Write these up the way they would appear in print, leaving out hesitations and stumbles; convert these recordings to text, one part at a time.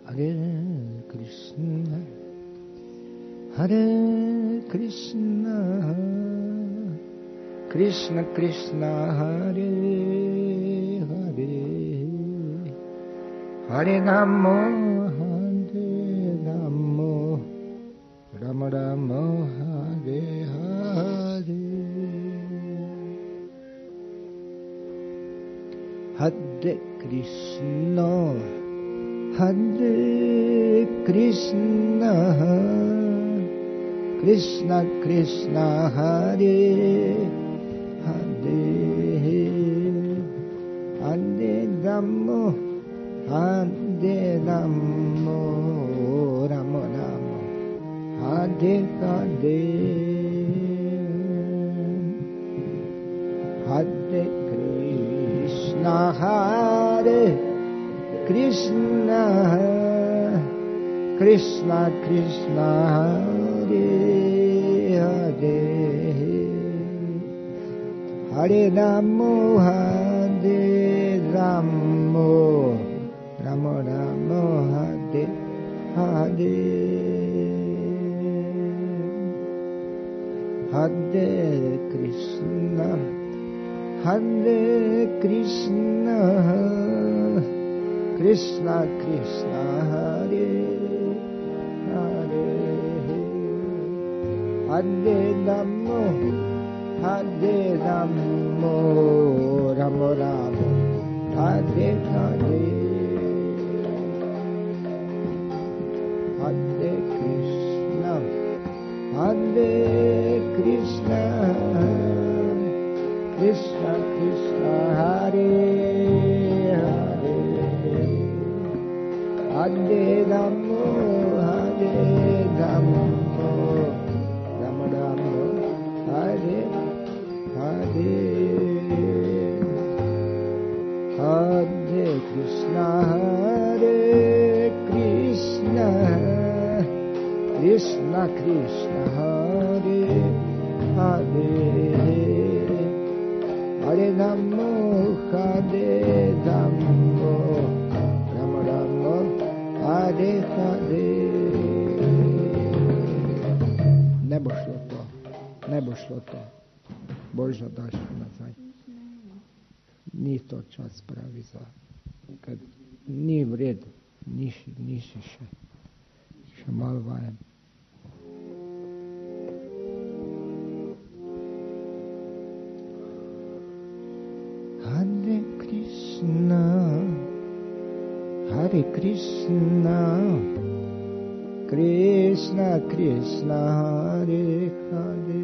Hare Krishna, Hare Krishna, Krishna Krishna, Hare Hare, Hare Rama, Hare Rama, Rama Rama, Hare Hare, Hare Krishna, Hare Krishna, Krishna Krishna, Hare Hare, Hare Rama, Hare Rama, Rama Rama, Hare Hare, Hare Krishna, Hare Krishna, Krishna Krishna, Hare Hare, Hare Rama, Hare Rama, Rama Rama, Hare Hare, Hare Krishna, Hare Krishna, Krishna Krishna, Hare Hare, Hare Rama, Hare Rama, Rama Rama, Hare Hare, Hare Krishna, Hare Krishna, Krishna Krishna, Hare Hare, Hare Rama, Hare Rama, Rama Rama, Hare Hare, Hare Krishna, Hare Krishna, Krishna Krishna, Hare Hare, Hare Rama, Hare Rama, Rama Rama, Hare Hare. Nebo šlo to. Božja daš nazaj. Ni to čas pravi za. Kad ni v redu. Niši še. Še malo vajem. Hare Krishna, Hare Krishna, Krishna Krishna, Hare Hare,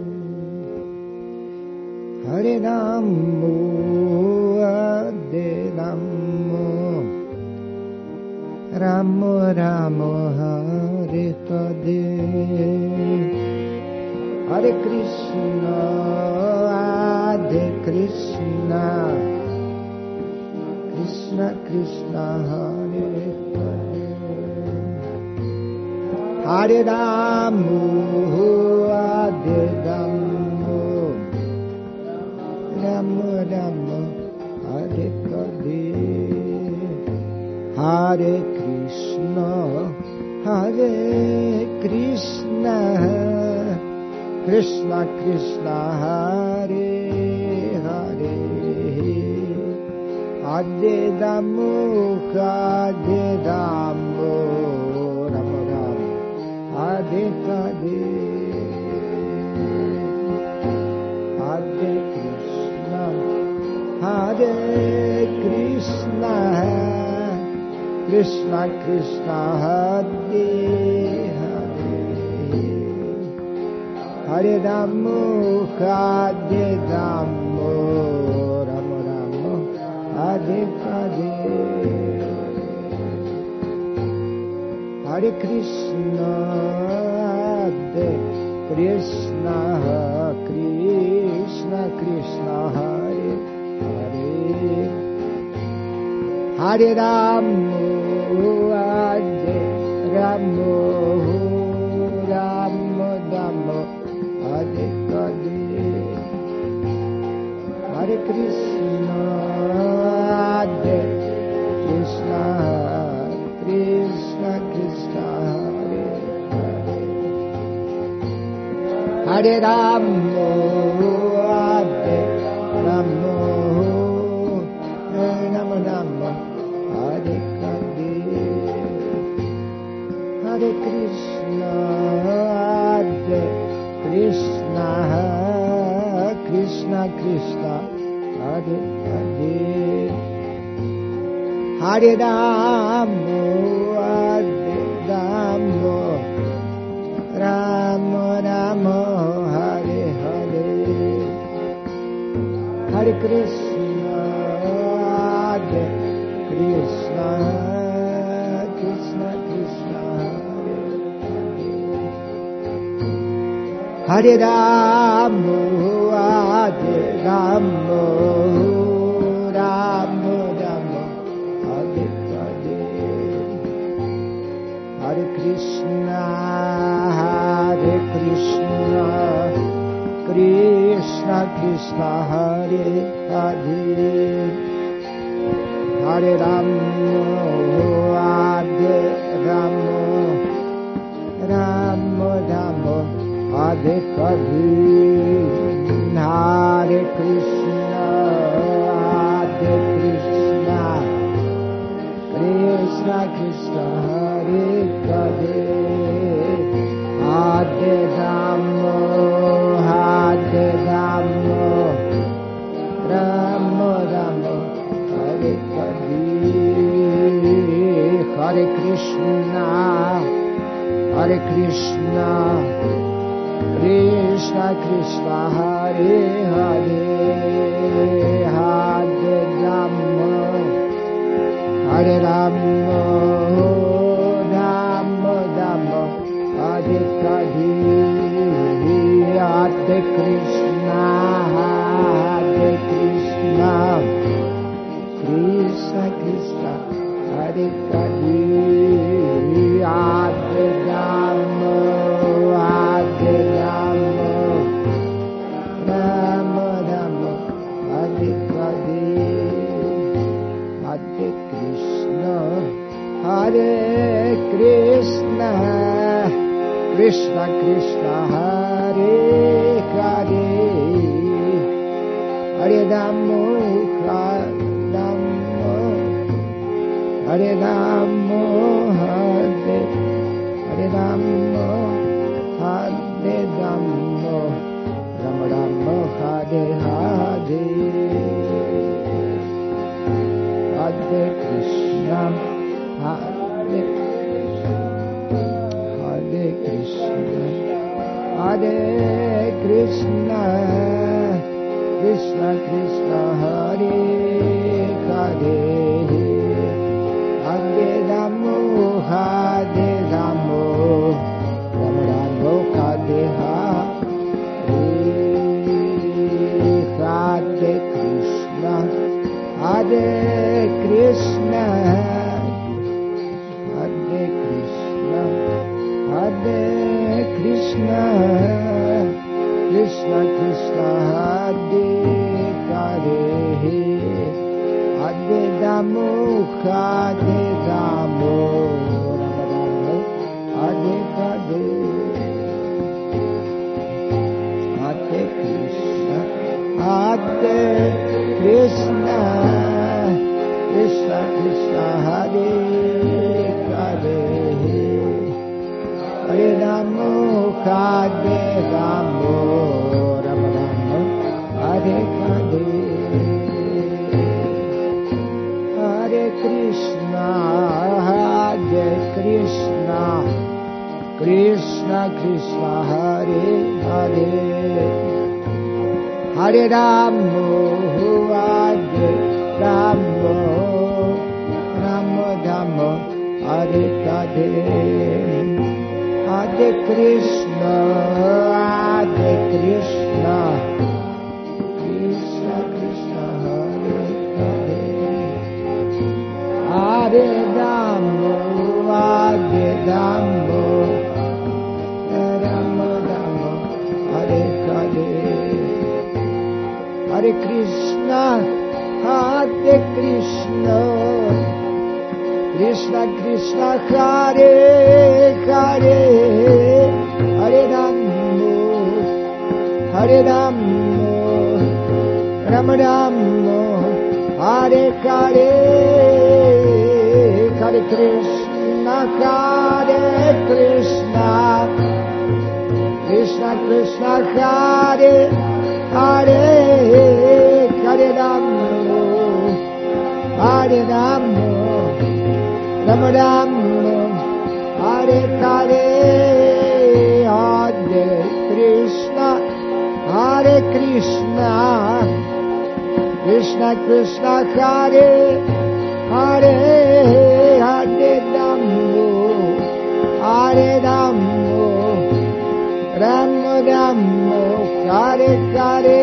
Hare Rama, Hare Rama, Rama Rama, Hare Hare, Hare Krishna, Hare Krishna, Krishna Krishna, Hare Hare, Hare Rama, Hare Rama, Rama Rama, Hare Hare, Hare Krishna, Hare Krishna, Krishna Krishna, Hare Hare, Hare Rama, Hare Rama, Rama Rama, Hare Hare, Hare Krishna, Hare Krishna, Krishna Krishna, Hare Hare, Hare Rama, Hare Rama, Rama Rama, Hare Hare, Hare Krishna, Hare Krishna, Krishna Krishna, Hare Hare, Hare Rama, Hare Rama, Rama Rama, Hare Hare, Hare Krishna, Hare Krishna, Krishna Hare Ramo, Hare Ramo, Rama Rama, Hare Hare, Hare Krishna, Hare Krishna, Krishna Krishna, Hare Hare, Hare Ramo, Hare Ramo, Rama Rama, Hare Hare, Hare Krishna, Hare Krishna, Krishna Krishna, Hare Ramo, Hare Ramo, Rama Rama, Hare Hare, Hare Krishna, Hare Krishna, Krishna Krishna, Hare Hare, Hare Ramo, Hare Ramo, Rama Rama, Hare Hare, Hare Krishna, Hare Krishna, Krishna Krishna, Hare Hare, Hare Ramo, Hare Ramo, Rama Rama, Hare Hare, Hare Krishna, Hare Krishna, Krishna Krishna, Hare Hare, Hare Ramo, Hare Ramo, Rama Rama, Hare Hare, Hare Krishna, Hare Krishna, Krishna Krishna, Hare Hare, Hare Ramo, Hare Ramo, Rama Rama, Hare Hare, Hare Krishna, Hare Krishna, Krishna Krishna, Hare Hare, Hare Ramo, Hare Ramo, Hare Ramo, Hare Ramo, Rama Rama, Hare Hare, Hare Krishna, Hare Krishna, Hare Krishna, Krishna Krishna, Hare Hare, Hare Ramo, Hare Ramo, Rama Rama, Hare Hare, Hare Krishna, Hare Krishna, Hare Krishna, Hare Krishna, Krishna Krishna, Hare Hare, Hare Ramo, Hare Ramo, Rama Rama, Hare Hare, Hare Krishna, Hare Krishna, Krishna Krishna, Hare Hare, Hare Ramo, Hare Ramo, Rama Rama, Hare Hare, Hare Krishna, Hare Krishna, Krishna Krishna, Hare Hare, Hare Ramo, Hare Ramo, Rama Rama, Hare Hare, Hare Krishna, Hare Krishna, Krishna Krishna, Hare Hare, Hare Ramo, Hare Ramo, Rama Rama, Hare Hare, Hare Krishna, Hare Krishna, Krishna Krishna, Hare Hare, Hare Ramo, Hare Ramo, Rama Ramo, Hare Hare, Hare Krishna, Hare Krishna, Krishna Krishna, Hare Hare, Hare Ramo, Hare Ramo, Rama Ramo, Hare Hare, Hare Krishna, Hare Krishna, Krishna Krishna, Hare Hare, Hare Ramo, Hare Ramo, Rama Ramo, Hare Hare,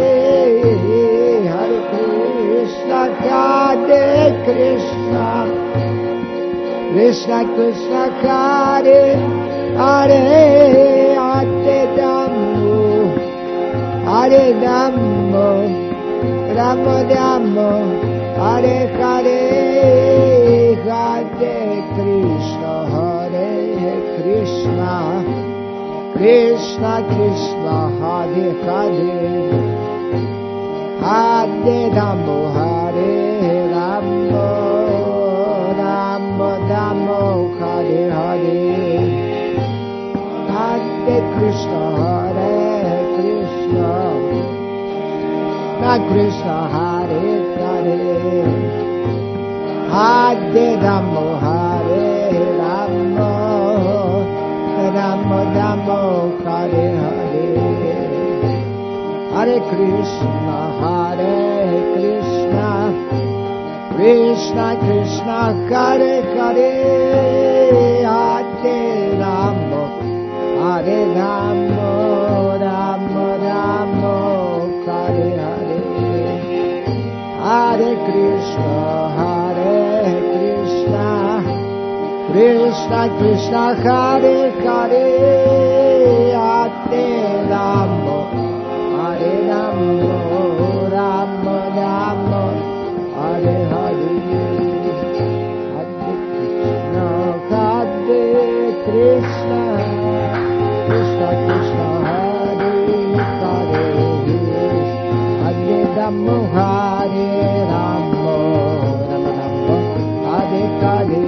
Hare Krishna, Hare Krishna, Krishna Krishna, Hare Hare, Hare Ramo, Hare Ramo, Rama Ramo, Hare Hare, Hare Krishna, Hare Krishna, Krishna Krishna, Hare Hare, Hare Ramo, Hare Ramo, Rama Ramo, Hare Hare, Hare Krishna, Hare Krishna, Krishna Hare Hare, Hare Ramo, Hare Ramo, Rama Ramo, Hare Hare, Hare Krishna, Hare Krishna, Krishna Krishna, Hare Hare, Hare Ramo, Hare Ramo, Rama Ramo, Hare Hare, Hare Krishna, Hare Krishna, Krishna Krishna, Hare Hare, Hare Ramo, Hare Ramo, Rama Ramo, Hare Hare, Hare Krishna, Krishna Krishna, Hare Hare, Hare Ramo, Hare Ramo, Rama Ramo, Hare Hare,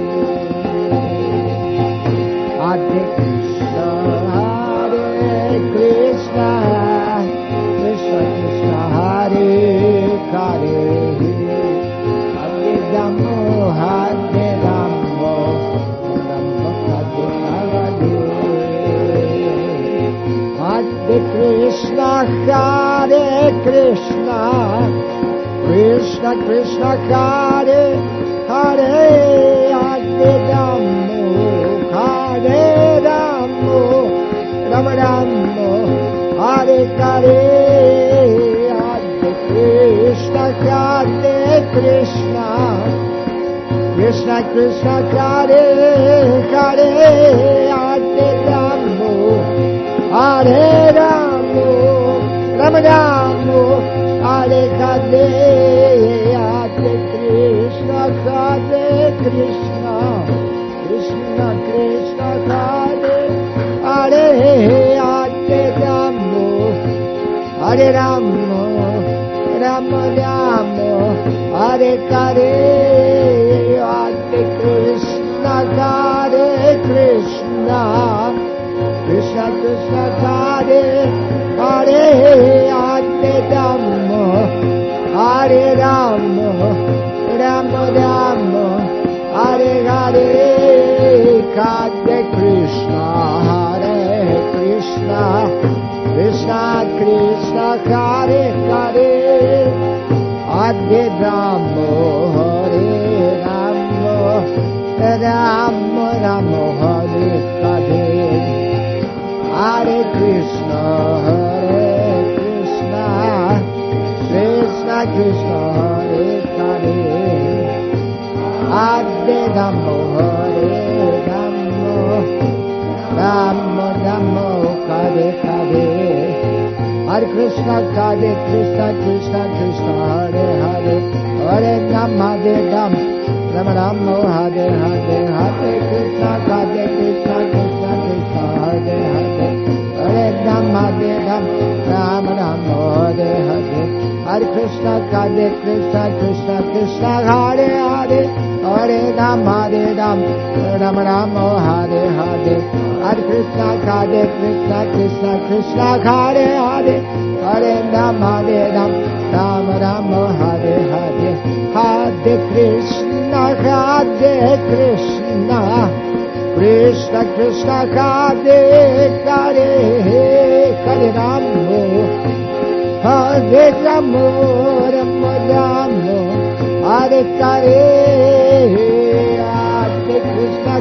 Hare Krishna, Hare Krishna, Krishna Krishna, Hare Hare, Hare Ramo, Hare Ramo, Rama Hare Hare, Hare Krishna, Hare Krishna, Krishna Krishna, Hare Hare, Hare Ramo, Hare Ramo, Rama Ramo, Hare Hare, Hare Krishna, Hare Krishna, Krishna Krishna, Hare Hare, Hare Ramo, Hare Ramo, Rama Ramo, Hare Hare, Hare Krishna, Hare Krishna, Krishna Krishna, Hare Hare, Hare Ramo, Hare Ramo, Rama Ramo, Hare Hare, Hare Krishna, Hare Krishna, Krishna Krishna, Hare Hare, Hare Ramo, Hare Ramo, Rama Ramo, Hare Hare, Hare Krishna, Hare Krishna, Krishna Krishna, Hare Hare, Hare Ramo, Hare Ramo, Rama Ramo, Hare Hare, Hare Krishna, Hare Krishna, Krishna Krishna, Hare Hare, Hare Ramo, Hare Ramo, Rama Ramo, Hare Hare, Hare Krishna, Hare Krishna, Krishna Krishna, Hare Hare, Hare Rama, Hare Rama, Rama Ramo, Hare Hare, Hare Krishna, Hare Krishna, Krishna Krishna, Hare Hare, Hare Rama, Hare Rama, Rama Hare Krishna Krishna Krishna Hare Hare Hare Ram Ram Rama Hare Hare Hare Krishna Krishna Krishna Hare Hare Hare Ram Ram Rama Hare Hare Hare Krishna Krishna Krishna Hare Hare Hare Rama Hare Rama Rama Rama Hare Hare Hare Krishna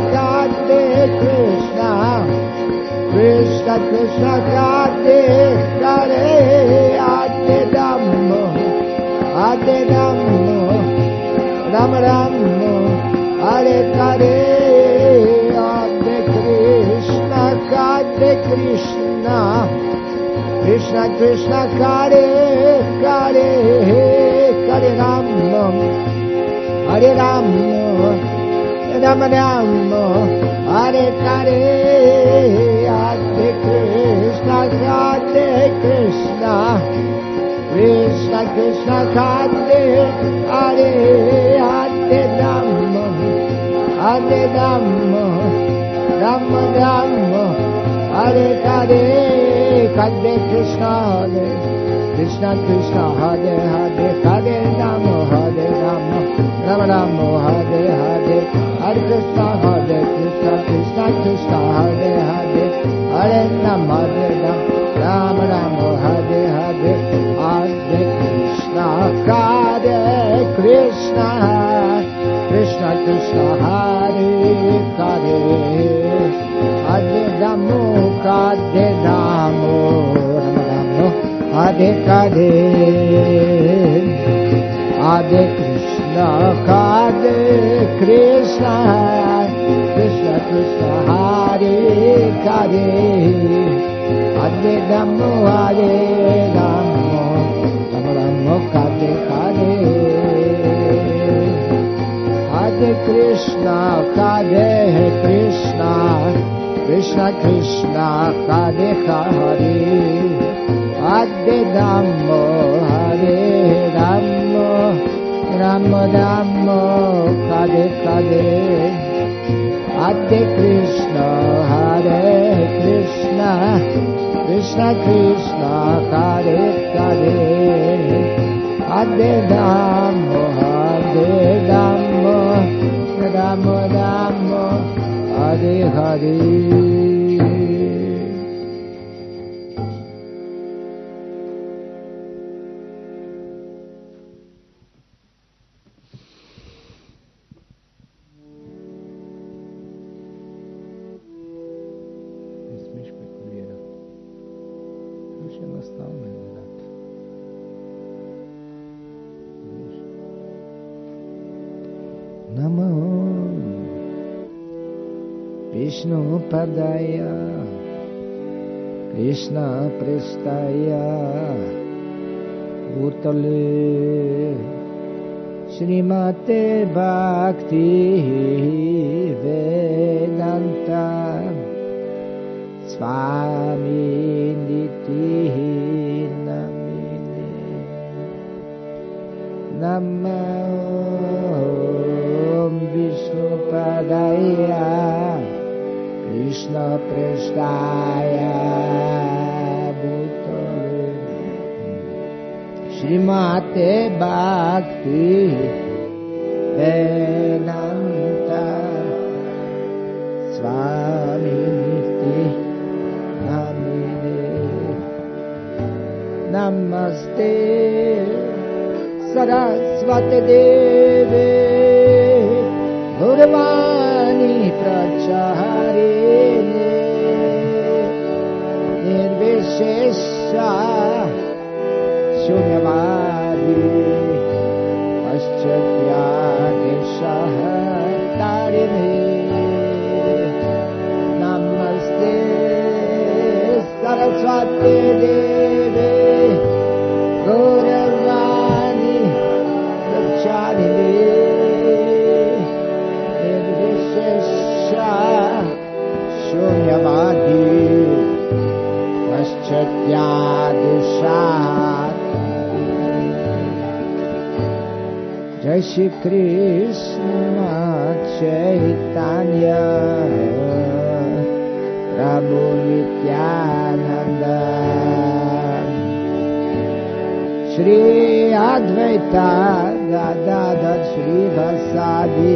Krishna Krishna Hare Hare Hare Rama Rama Rama Hare Hare Hare Krishna Krishna Krishna Hare Hare Hare Rama Rama Rama Hare Hare Hare Krishna Krishna Krishna Hare Hare Hare Rama Rama Rama Hare Hare Hare Krishna Krishna Hare Hare Hare Rama Rama Rama Hare Hare Hare Krishna Krishna Hare Hare Hare Rama Rama Rama Hare Hare Hare Krishna Krishna Hare Hare Hare Rama Hare Hare Hare Krishna Krishna Hare Hare Hare Rama Rama Rama Hare Hare Hare Krishna Krishna Hare Hare Hare Rama Rama Rama Hare Hare Hare Krishna Krishna Hare Hare Hare Rama Rama Rama Hare Hare Vishnu Padaya Krishna Prestaya Bhutale Srimate Bhakti Vedanta Swami Niti Namine Namo Vishnu Padaya Krishna Prestaya Bhutale Srimate Bhakti Vedanta Swami Niti Namine Namaste Saraswati Devi Gurvani Pracharini Nirvishesha Shunyavadi Paschatya Tarini Namaste Saraswati Devi Gurvani Pracharini Shunyavadi Paschatya Jai Shri Krishna Chaitanya Prabhu Nityananda Shri Advaita Gadadhar Shri Vasadi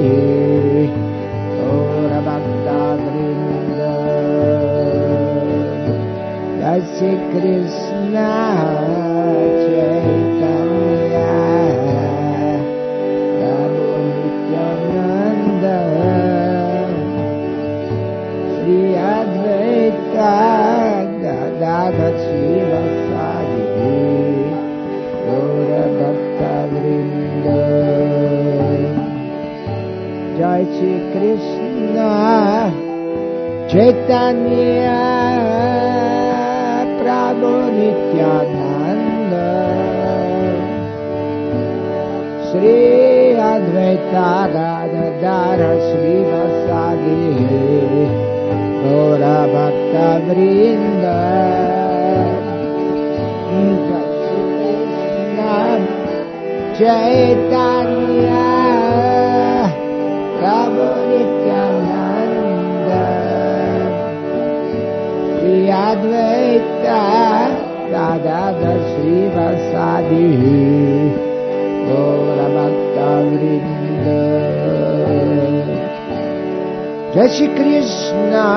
Gaura Bhakta Vrinda Jai Shri Krishna Chaitanya Prabhu Nityananda Shri Advaita Gadadhar Shri Vasadi Gaura Bhakta Vrinda Jai Shri Krishna Chaitanya Prabhu Nityananda Shri Advaita Gadadhar Shri Vasadi Gaura Bhakta Vrinda Chaitanya Prabhu Nityananda Shri Advaita Gadadhar Shri Vasadi Gaura Bhakta Vrinda Jai Shri Krishna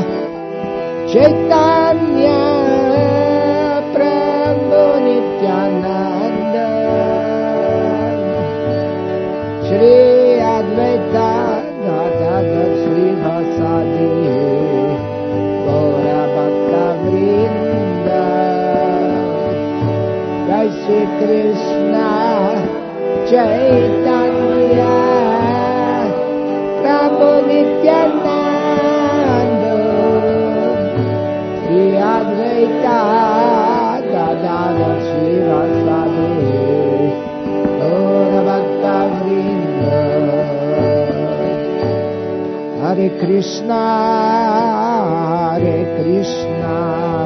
Chaitanya Prabhu Nityananda Shri Advaita Gadadhar Shri Vasadi Gaura Bhakta Vrinda Jai Shri Krishna Chaitanya Prabhu Nityananda Shri Advaita Gadadhar Shri Vasadi Gaura Bhakta Vrinda Hare Krishna Krishna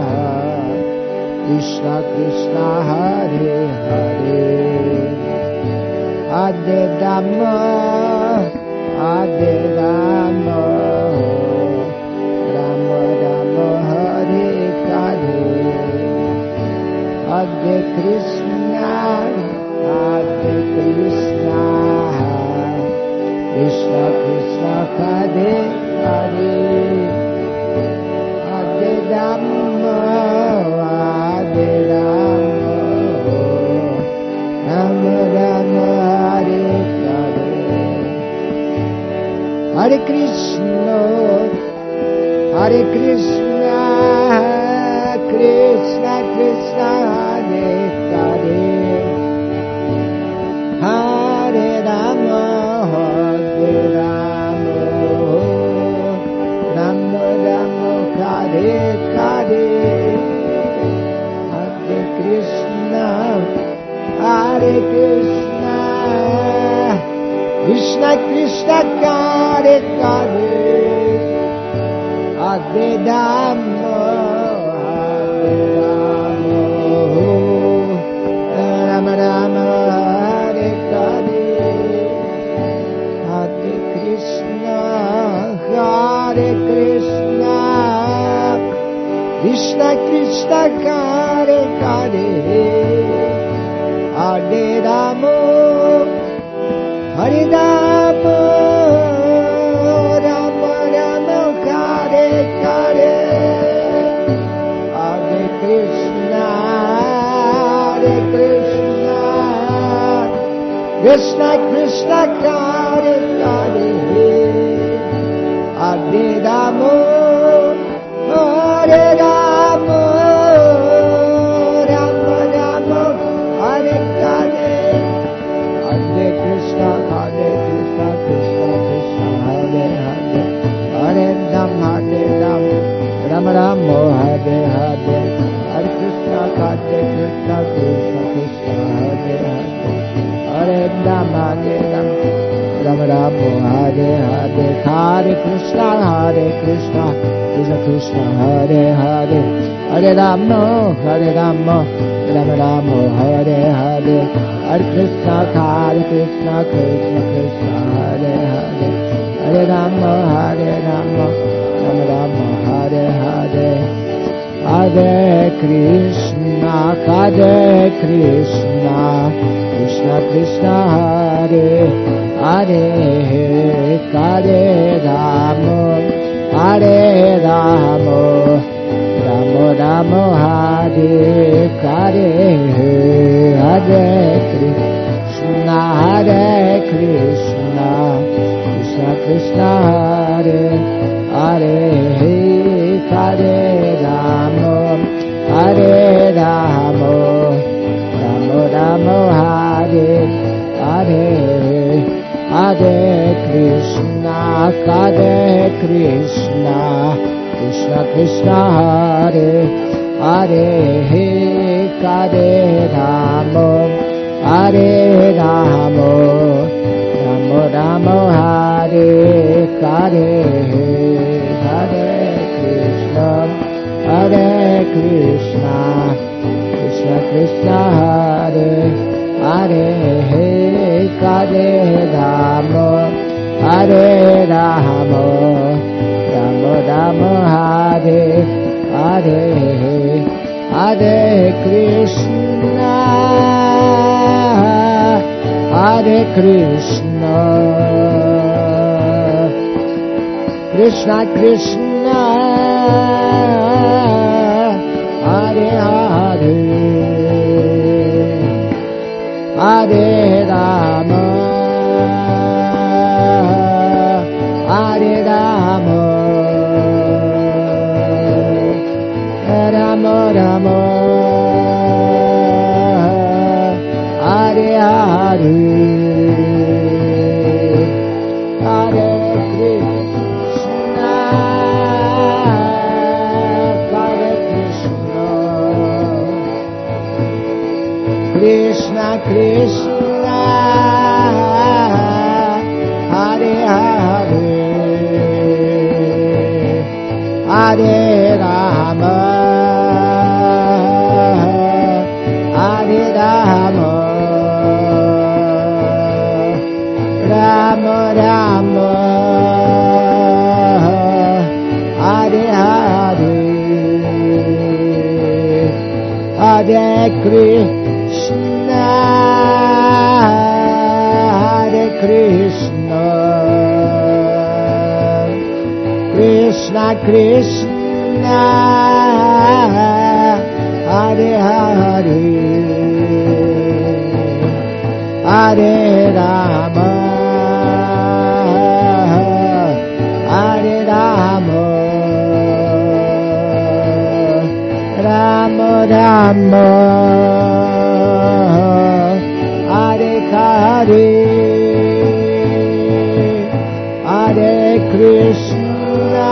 Krishna Hare Hare Hare Rama Hare Rama Rama Rama Hare Hare Hare Krishna Krishna Krishna Hare Hare Hare Rama Hare Rama Rama Rama Hare Hare Hare Krishna Krishna Krishna Hare Hare Hare Rama Hare Rama Rama Rama Hare Hare Hare Krishna Krishna Krishna Hare Hare Hare Rama Rama Rama Hare Hare Hare Krishna Krishna Krishna Hare Hare Hare Rama Hare Rama Rama Rama Hare Hare Hare Krishna Krishna Krishna Hare Hare Hare Rama Hare Rama Rama Rama Hare Hare Hare Krishna Krishna Krishna Hare Hare Hare Rama Rama Rama Hare Hare Hare Krishna Krishna Krishna Hare Hare Hare Rama Rama Rama Hare Hare Hare Krishna Krishna Krishna Hare Hare Hare Rama Rama Rama Hare Hare Hare Krishna Krishna Krishna Hare Hare Hare Rama Rama Rama Hare Hare Hare Krishna Krishna Krishna Hare Hare Hare Rama Rama Rama Hare Hare Hare Krishna Krishna Krishna Hare Hare Hare Rama Rama Hare Hare Hare Krishna Krishna Krishna Hare Hare Hare Rama Rama Hare Hare Hare Krishna Krishna Krishna Hare Hare Hare Rama Rama Hare Hare Hare Krishna Krishna Krishna Hare Hare Hare Rama Rama Rama Hare Hare Hare Krishna Krishna Krishna Hare Hare Hare Rama Rama Rama Hare Hare Hare Krishna Krishna Krishna Hare Hare Hare Rama Rama Rama Hare Hare Hare Krishna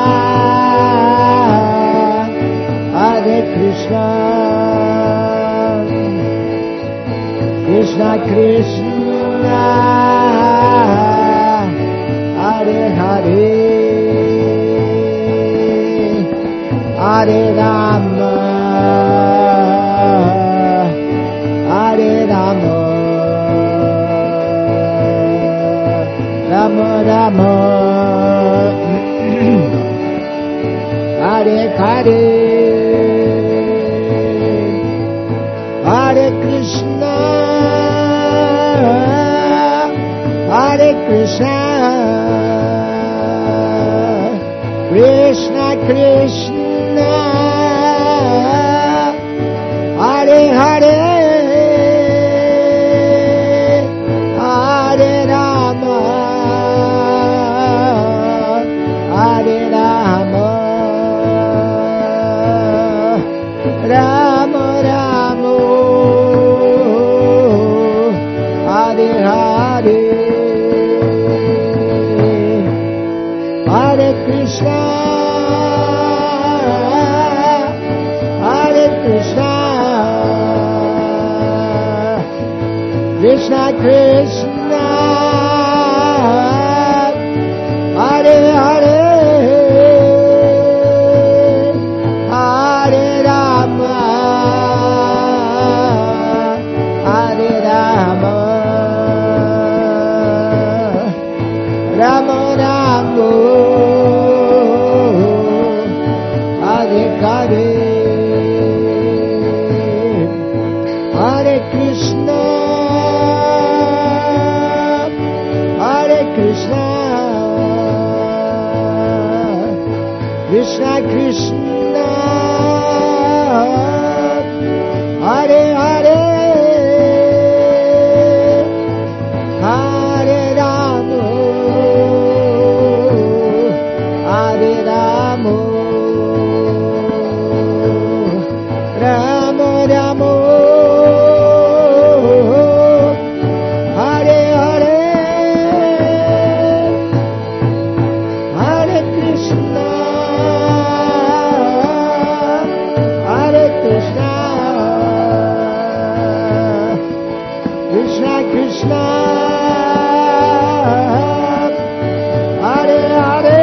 Krishna Krishna Hare Hare Hare Rama Rama Rama Hare Hare Hare Krishna Krishna Krishna Hare Hare Hare Rama Rama Rama Hare Hare Hare Krishna Krishna Krishna Hare Hare Hare Rama Krishna Krishna Hare Hare Hare Rama Hare Rama Rama Rama Hare Hare Hare Krishna Hare Krishna Krishna Krishna Hare Hare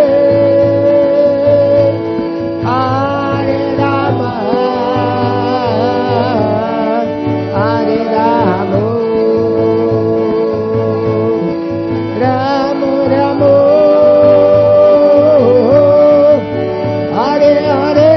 Hare Rama Hare Rama Rama Rama Hare Hare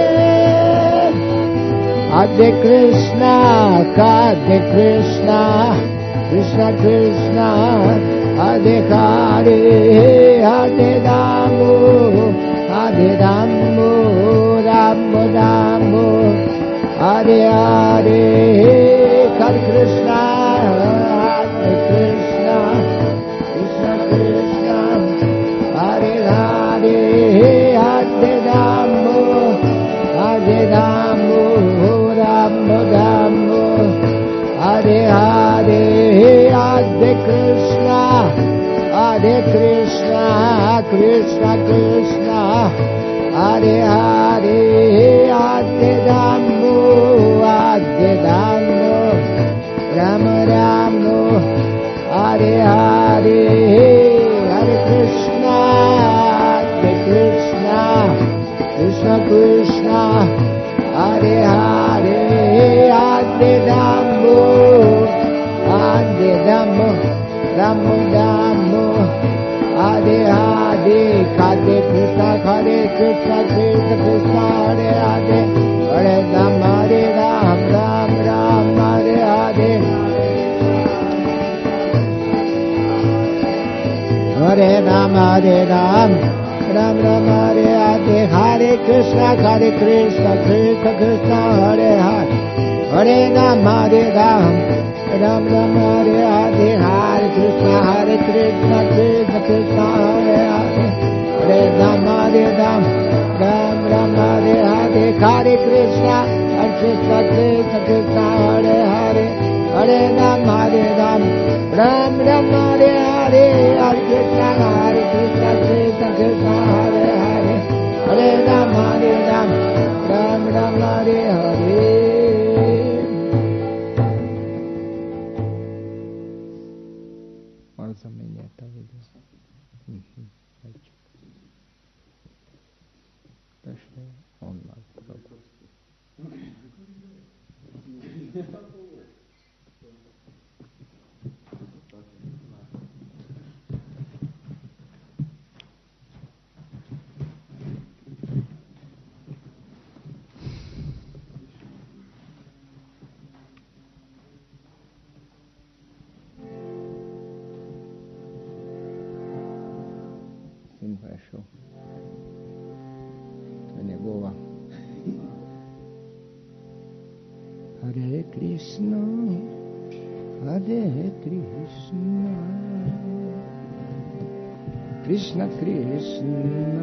Hare Krishna Hare Krishna Krishna Krishna Hare Hare Hare Rama Hare Rama Rama Rama Hare Hare Hare Krishna Hare Krishna Krishna Krishna Hare Hare Hare Rama Hare Rama Rama Rama Hare Hare Hare Krishna Hare Krishna Krishna Krishna Hare Hare Hare Rama Hare Rama Rama Rama Hare Hare Hare Krishna Hare Krishna Krishna Krishna Hare Hare Hare Rama Hare Rama Rama Rama Hare Hare Hare Krishna Hare Krishna Krishna Krishna Hare Hare Hare Rama Hare Rama Rama Rama Hare Hare Hare Rama Hare Rama Ram Ram Hare Hare Hare Krishna Krishna Krishna Hare Hare Hare Rama Hare Rama Ram Ram Hare Hare Hare Krishna Krishna Krishna Hare Hare Hare Rama Hare Rama Ram Ram Hare Hare Hare Krishna Krishna Krishna Hare Hare Hare Rama Hare Rama Ram Ram Hare Hare Hare Krishna Krishna Krishna Hare Hare Hare Rama Hare Rama Ram Ram Hare Hare More something yet especially online program. Special. To nie głowa. Hare Krishna, Hare Krishna, Krishna Krishna,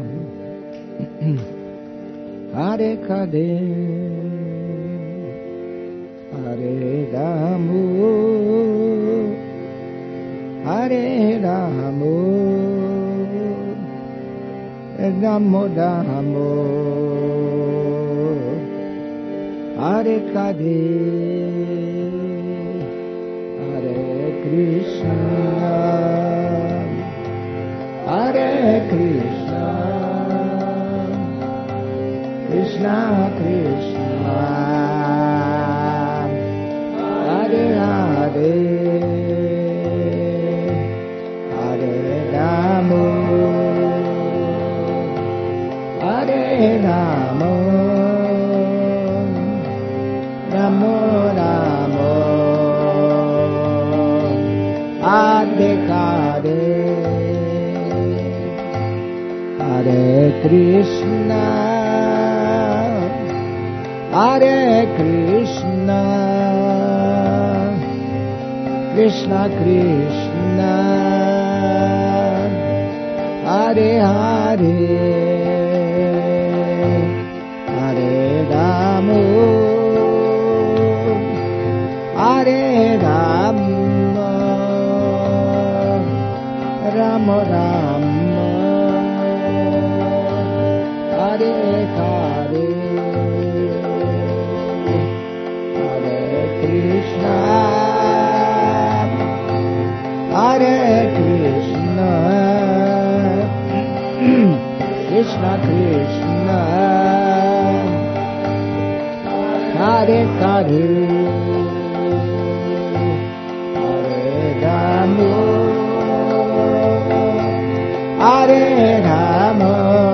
Hare Hare, Hare Rama, Hare Rama, Rama Rama, Hare Hare, Hare Krishna, Hare Krishna, Krishna Krishna, Hare Hare, Hare Rama, Hare Rama, Rama Rama, Hare Hare, Hare Krishna, Hare Krishna, Krishna Krishna, Hare Hare, Hare Rama, Hare Rama, Rama Rama, Hare Hare, Hare Krishna, Hare Krishna, Krishna Krishna, Hare Hare, Hare Rama, Hare Rama,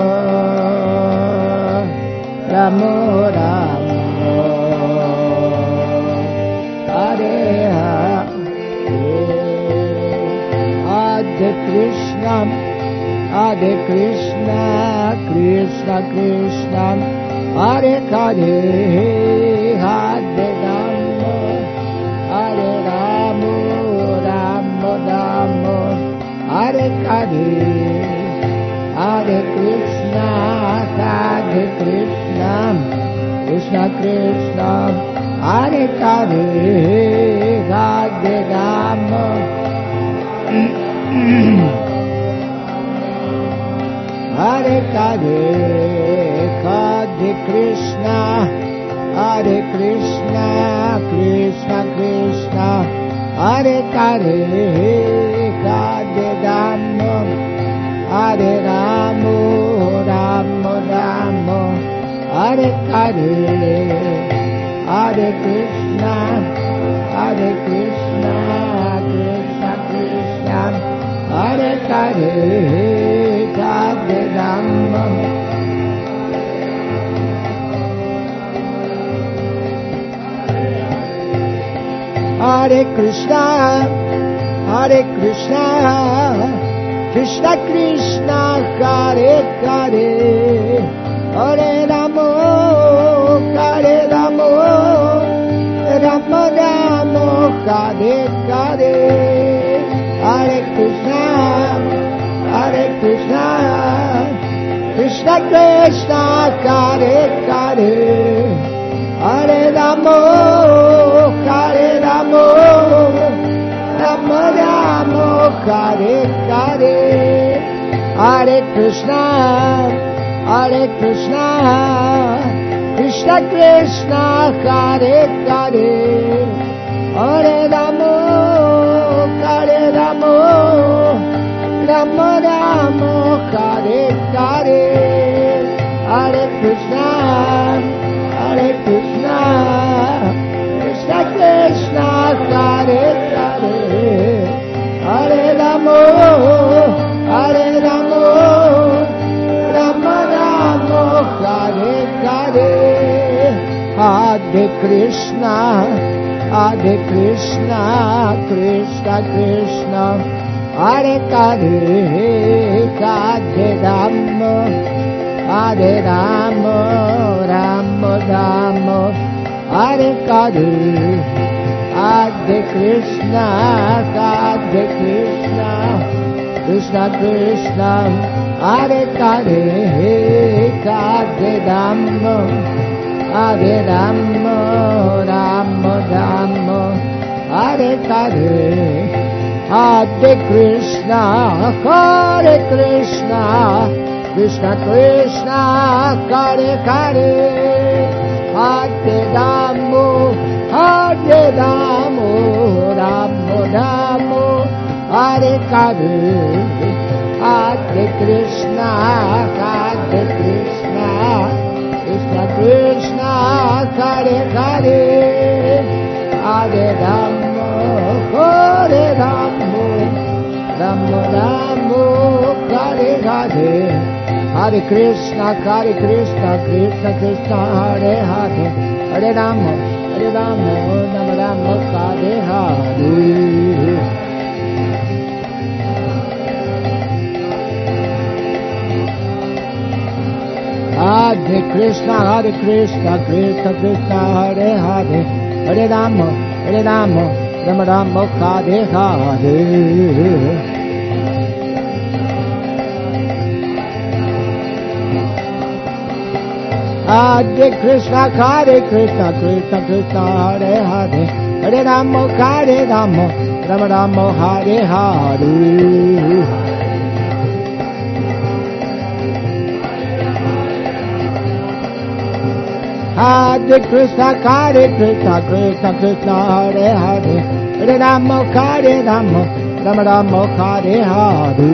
Rama Rama, Hare Hare Krishna, Hare Krishna, Krishna Krishna, Hare Hare, Hare Rama, Hare Rama, Rama Rama, Hare Hare, Hare Krishna, Krishna Krishna, Hare Hare, Hare Rama, Hare Hare, Hare Krishna, Krishna Krishna, Hare Hare, Hare Rama, Hare Rama, Rama Rama, Hare Hare, Hare Krishna, Krishna Krishna, Hare Hare, Hare Rama, Hare Krishna, Krishna Krishna, Hare Hare, Hare Rama, Hare Rama, Rama Rama, Hare Hare, Hare Krishna, Krishna Krishna, Hare Hare, Hare Rama, Hare Rama, Rama Rama, Hare Hare, Hare Krishna, Krishna Krishna, Hare Hare, Hare Rama, Hare Rama, Rama Rama, Hare Hare, Hare Krishna, Krishna Krishna, Hare Hare, Hare Rama, Hare Rama, Rama Rama, Hare Hare, Hare Krishna, Krishna Krishna, Hare Hare, Hare Rama, Hare Rama, Rama Rama, Hare Hare, Hare Krishna, Krishna Krishna, Hare Hare, Hare Rama, Hare Rama, Rama Rama, Hare Hare, Hare Krishna, Krishna Krishna, Hare Hare, Hare Rama, Hare Rama, Rama Rama, Hare Hare, Hare Krishna, Krishna Krishna, Hare Hare, Hare Rama, Hare Rama, Rama Rama, Hare Hare, Hare Krishna, Krishna Krishna, Hare Hare, Hare Rama, Rama Rama, Hare Hare. Hare Krishna, Krishna Krishna, Hare Hare, Hare Rama, Rama Rama, Hare Hare. Hare Krishna, Krishna Krishna, Hare Hare, Hare Rama, Rama Rama, Hare Hare. Hare Krishna, Krishna Krishna, Hare Hare, Hare Rama, Rama Rama, Hare Hare.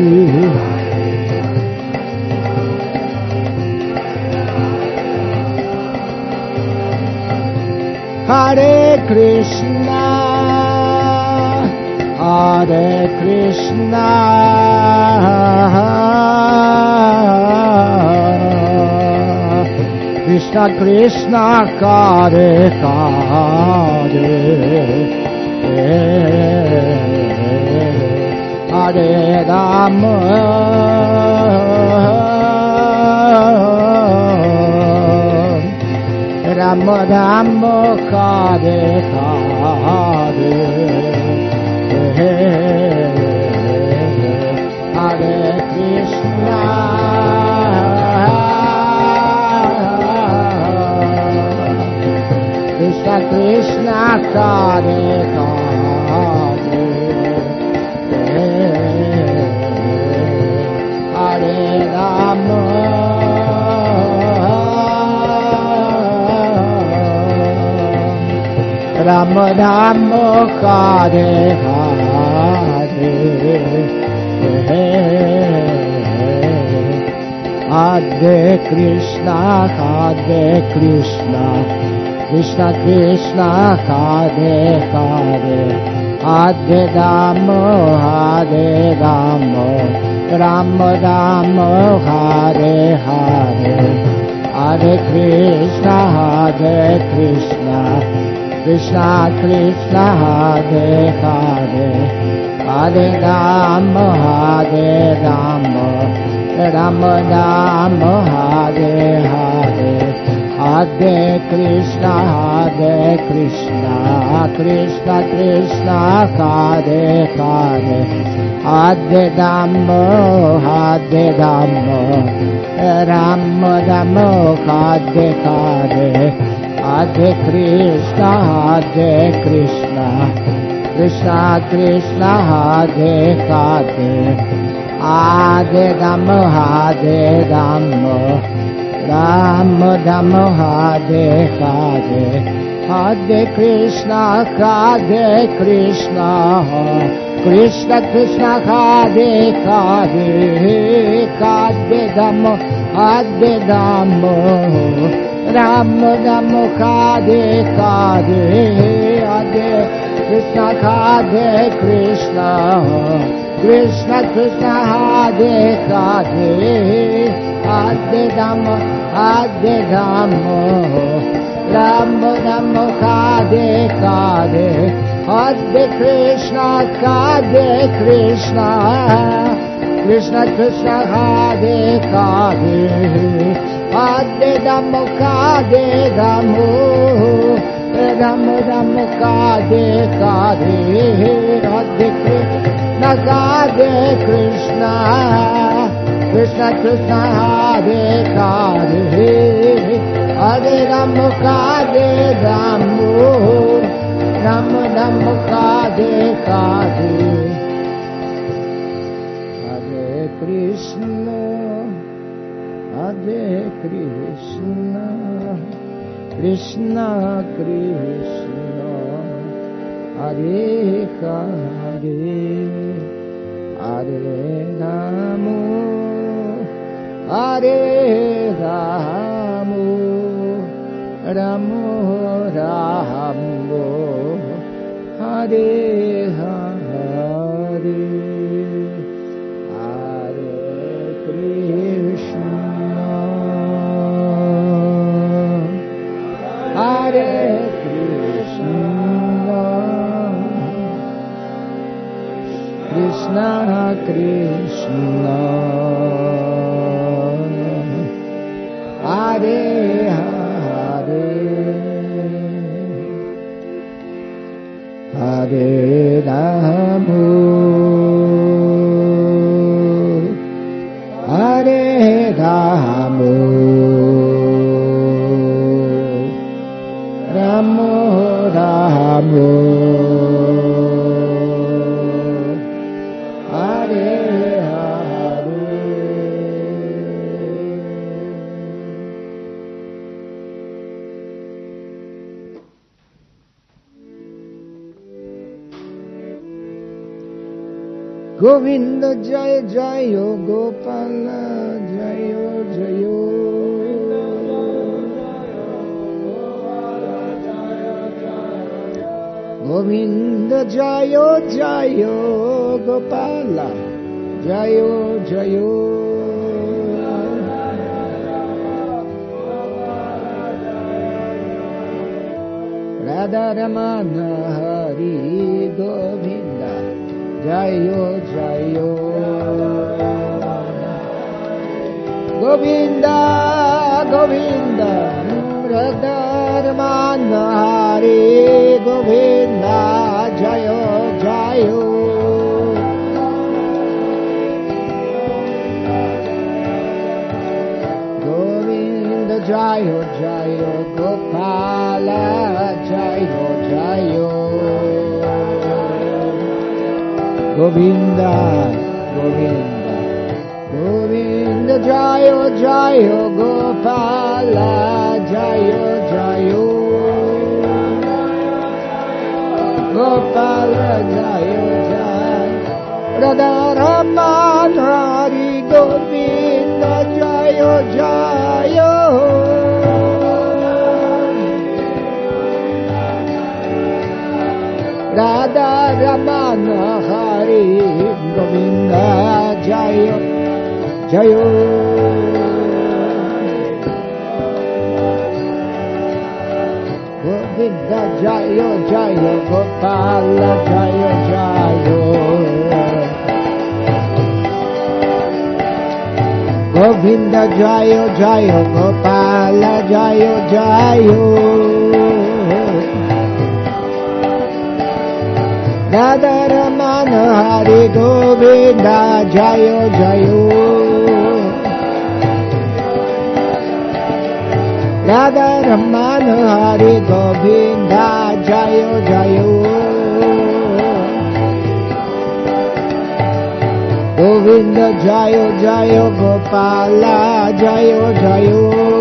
Hare Krishna, Krishna Krishna, Hare Hare, Hare Rama, Rama Rama, Hare Hare, Hare Krishna, Krishna Krishna, Hare Hare, Hare Rama, Rama Rama, Hare Hare, Hare Krishna, Krishna Krishna, Hare Hare, Hare Rama, Rama Rama, Hare Hare, Hare Krishna, Krishna Krishna, Hare Hare, Hare Rama, Rama Rama, Hare Hare, Hare Krishna, Krishna Krishna, Hare Hare, Hare Rama, Rama Rama, Hare Hare, Hare Krishna, Krishna Krishna, Hare Hare, Hare Rama, Rama Rama, Hare Hare, Hare Krishna, Krishna Krishna, Hare Hare, Hare Rama, Rama Rama, Hare Hare, Hare Krishna, Krishna Krishna, Hare Hare, Hare Rama, Rama Rama, Hare Hare, Hare Krishna, Krishna Krishna, Hare Hare, Hare Rama, Rama Rama, Hare Hare, Hare Krishna, Krishna Hare Hare, Hare Rama, Rama Rama, Hare Hare, Hare Krishna, Krishna Krishna, Hare Hare, Hare Rama, Rama Rama, Hare Hare, Hare Krishna, Hare Krishna, Krishna Krishna, Ramo Ramo Ramo Hare Hare. Govinda Jaya Jaya Gopala Jaya Jaya. Govinda Jaya Jaya Gopala Jaya Jaya. Radharamana Hari Govinda Jayo Jayo. Govinda Govinda Radharamana Hari Govinda Jayo Jayo. Govinda Jayo Jayo Gopala Jayo Jayo. Govinda, Govinda, Govinda, Jayo, Jayo, Gopala, Jayo, Jayo, Gopala, Jayo, Jayo, Radharaman Hari Govinda, Jayo, Jayo. Radharamana Hari Govinda Jayo Jayo. Govinda Jayo Jayo Gopala Jayo Jayo. Govinda Jayo Jayo Gopala Jayo Jayo. Radharamana Hari Govinda Jayo Jayo. Radharamana Hari Govinda Jayo Jayo. Govinda Jayo Jayo Gopala Jayo Jayo.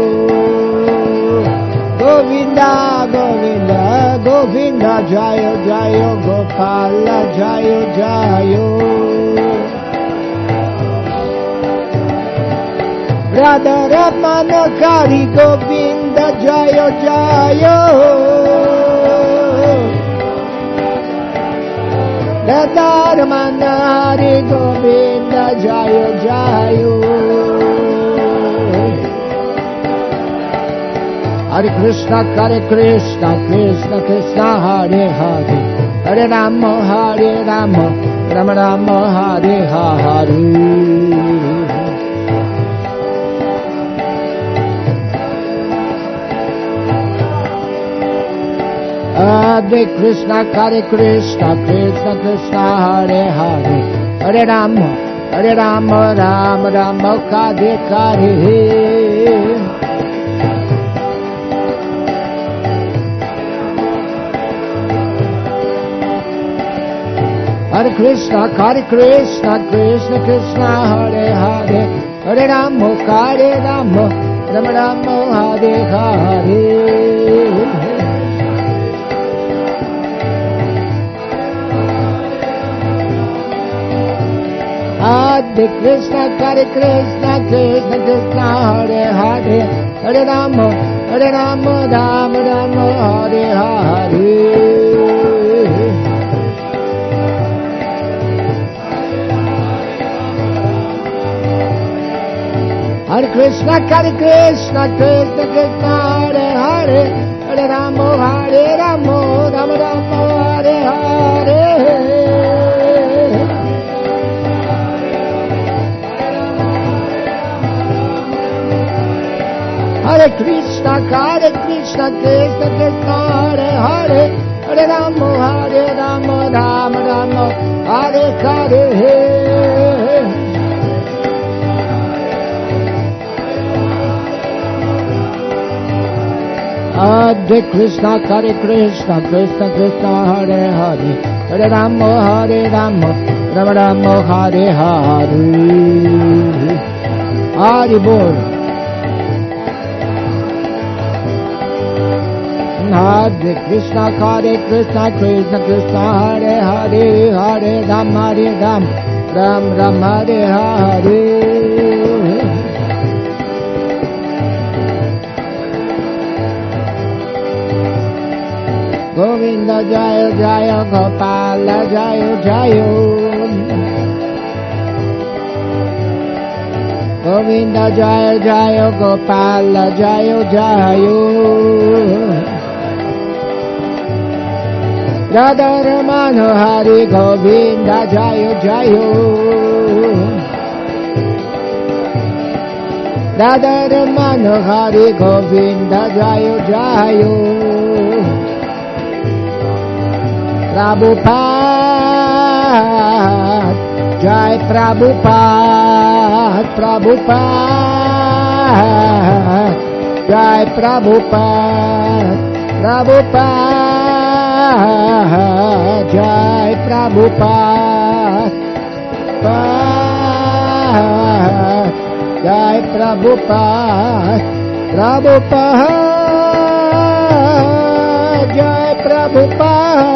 Govinda Govinda Govinda Jayo Jayo Gopala Jayo Jayo. Radharamana Hari Govinda Jayo Jayo. Radharamana Hari Govinda Jayo Jayo. Hare Krishna, Krishna Krishna, Hare Hare, Hare Rama, Rama Rama, Hare Hare. Hare Krishna, Krishna Krishna, Hare Hare, Hare Rama, Rama Rama, Hare Hare. Hare Krishna, Krishna Krishna, Hare Hare, Hare Rama, Rama Rama, Hare Hare. Hare Krishna, Krishna Krishna, Hare Hare, Hare Rama, Rama Rama, Hare Hare. Hare Krishna, Krishna Krishna, Hare Hare, Hare Rama, Rama Rama, Hare Hare. Hare Krishna, Krishna Krishna, Hare Hare, Hare Rama, Rama Rama, Hare Hare. Hare Krishna, Krishna Krishna, Hare Hare, Hare Rama, Rama Rama, Hare Hare. Hare Bol. Hare Krishna, Krishna Krishna, Hare Hare, Hare Rama, Rama Hare Hare. Govinda Jaya Jaya, Gopala Jaya Jaya. Govinda Jaya Jaya, Gopala Jaya Jaya. Radha Ramana Hari Govinda Jaya Jaya. Radha Ramana Hari Govinda Jaya Jaya. Prabhupada, Jai Prabhupada, Prabhupada, Jai Prabhupada, Prabhupada, Jai Prabhupada, Jai Prabhupada, Prabhupada, Jai Prabhupada.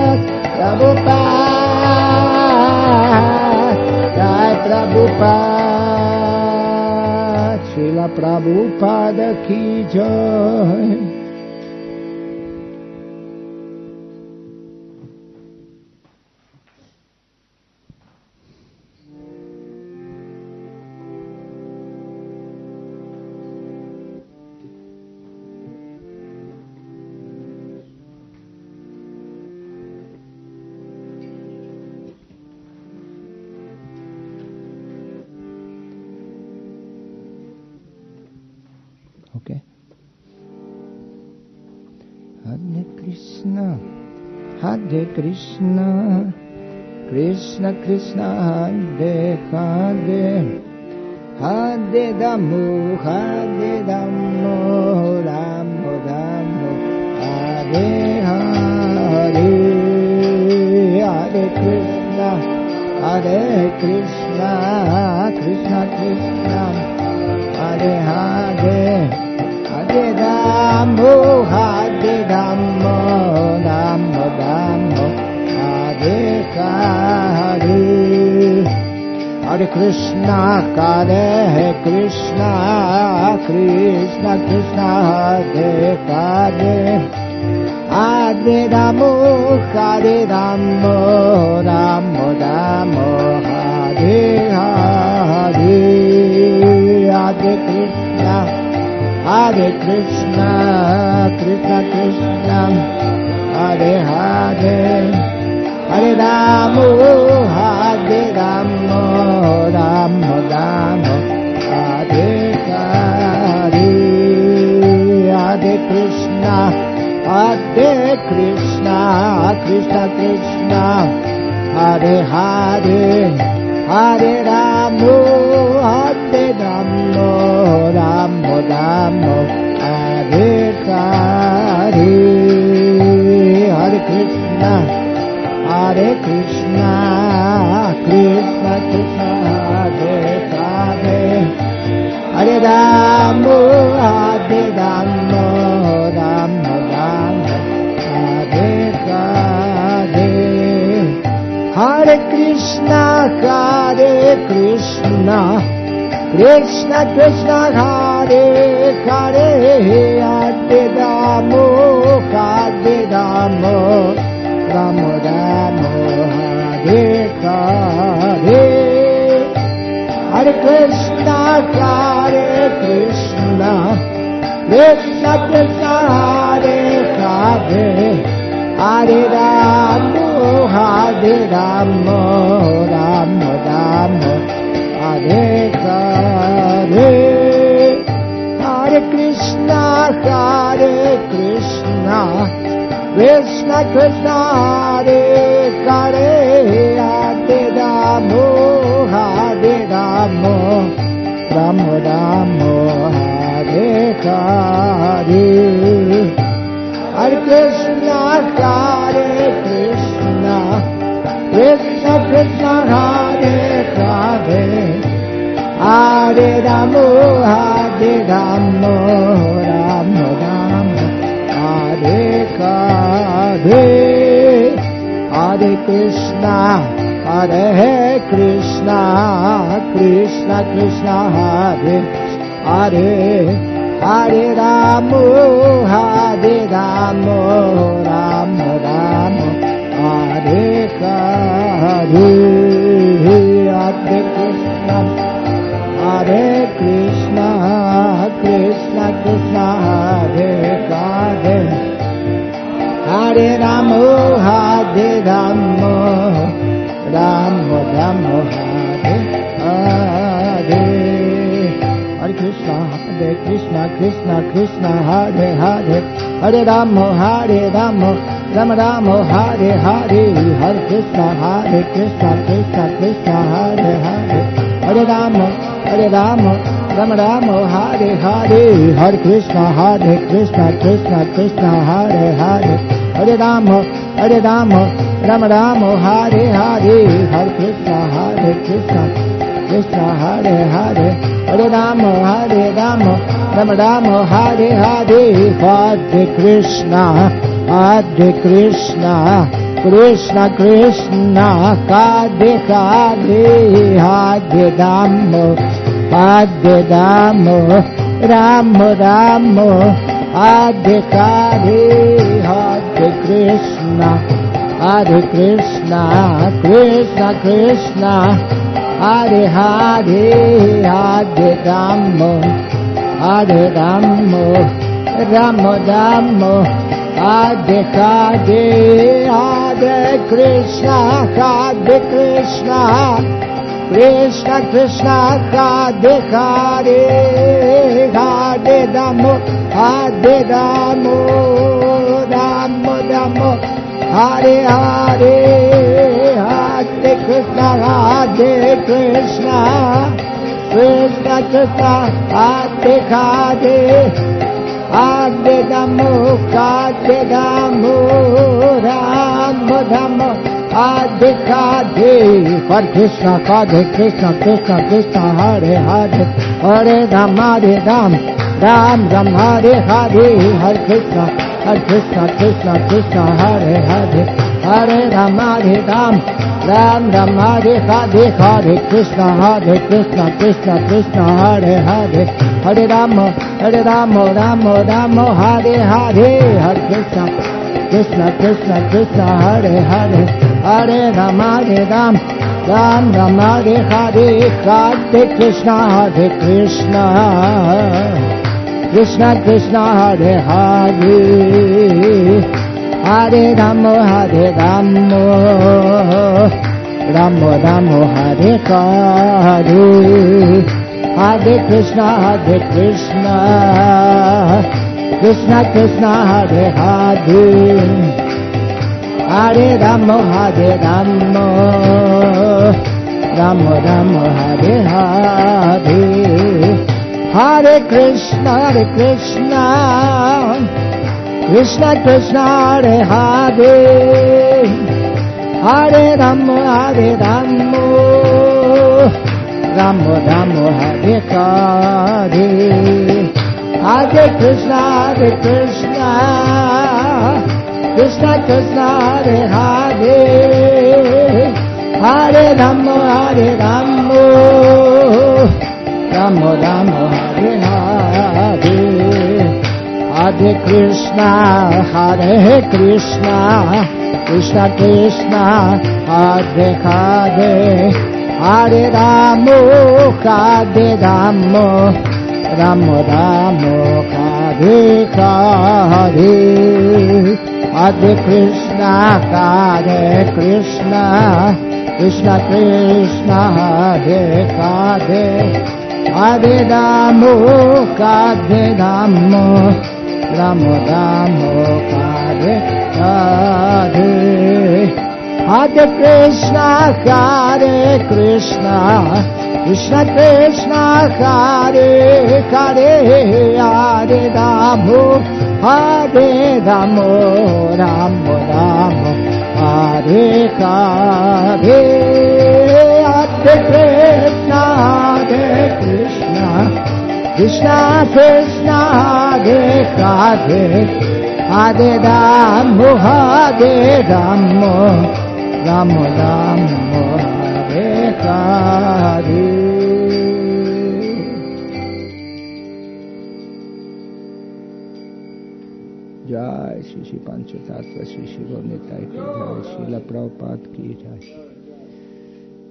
Prabhupada, Jai Prabhupada, Srila Prabhupada ki jai. Okay. Hare Krishna, Hare Krishna, Krishna Krishna, Hare Hare, Hare Rama, Hare Rama, Rama Rama, Hare Hare, Hare Krishna, Hare Krishna, Krishna Krishna, Hare Hare, Hare Rama, Hare Rama, Rama Rama, Hare Hare. Hare Krishna, Hare Krishna, Krishna Krishna, Hare Hare, Hare Rama, Hare Rama, Rama Rama, Hare Hare. Hare Krishna, Hare Krishna, Krishna Krishna, Hare Hare, Hare Rama, Hare Rama, Rama Rama, Hare Hare. Hare Krishna, Hare Krishna, Krishna Krishna, Hare Hare, Hare Rama, Hare Rama, Rama Rama, Hare Hare. Hare Krishna, Hare Krishna, Krishna Krishna, Hare Hare, Hare Rama, Hare Rama, Rama Rama, Hare Hare. Hare Krishna, Hare Krishna, Krishna Krishna, Hare Hare, Hare Rama, Hare Rama, Rama Rama, Hare Hare. Hare Krishna, Hare Krishna, Krishna Krishna, Hare Hare, Hare Rama, Hare Rama, Rama Rama, Hare Hare. Hare Krishna, Hare Krishna, Krishna Krishna, Hare Hare, Hare Rama, Hare Rama, Rama Rama, Hare Hare. Krishna, Hare Krishna, Krishna Krishna, Hare Hare, Hare Rama, Hare Rama, Rama Rama, Hare Hare, Hare Krishna, Hare Krishna, Krishna Krishna, Hare Hare, Hare Rama, Hare Rama, Rama Rama, Hare Hare, Hare Krishna, Hare Krishna, Krishna Krishna, Hare Hare, Hare Rama, Hare Rama, Rama Rama, Hare Hare, Hare Krishna, Krishna Krishna, Hare Hare, Hare Rama, Hare Rama, Rama Rama, Hare Hare, Hare Krishna, Krishna Krishna, Hare Hare, Hare Rama, Rama Rama, Hare Hare, Hare Krishna, Krishna Krishna, Hare Hare, Hare Rama, Rama Rama, Hare Hare, Hare Krishna, Krishna Hare Hare, Hare Rama, Rama Rama, Hare Hare, Hare Krishna, Krishna Krishna, Hare Hare, Hare Rama, Rama Rama, Hare Hare, Hare Krishna, Krishna Krishna, Hare Hare, Hare Rama, Rama Rama, Hare Hare, Hare Krishna, Krishna Krishna, Hare Hare, Hare Rama, Rama Rama, Hare Hare, Hare Krishna, Krishna Krishna, Hare Hare, Hare Rama, Rama Rama, Hare Hare, Hare Krishna, Krishna Hare Hare, Hare Rama, Rama Rama, Hare Hare, Hare Krishna, Krishna Hare Hare, Hare Rama, Rama Rama, Hare Hare, Hare Krishna, Krishna Hare Hare, Hare Rama, Rama Rama, Hare Hare, Hare Krishna, Krishna Hare Hare, Hare Rama, Rama Rama, Hare Hare, Hare Krishna, Krishna Hare Hare, Hare Rama, Rama Rama, Hare Hare, Hare Krishna, Krishna Hare Hare, Hare Rama, Rama Rama, Hare Hare, Hare Krishna, Krishna Hare Hare, Hare Rama, Rama Rama, Hare Hare, Hare Krishna, Krishna Hare Hare, Hare Rama, Rama Rama, Hare Hare, Hare Krishna, Krishna Hare Hare, Hare Rama, Rama Rama, Hare Hare, Hare Krishna, Krishna Hare Hare, Hare Rama, Rama Rama, Hare Hare, Hare Krishna, Krishna Krishna Hare Hare Hare Ramo Hare Ramo Ramo Ramo Hare Hare Hare Krishna Hare Krishna Krishna Krishna Hare Hare Hare Ramo Ramo Ramo Hare Hare. जय श्री श्री पंचतत्व श्री श्री गौर निताई की जय, श्रील प्रभुपाद की जय।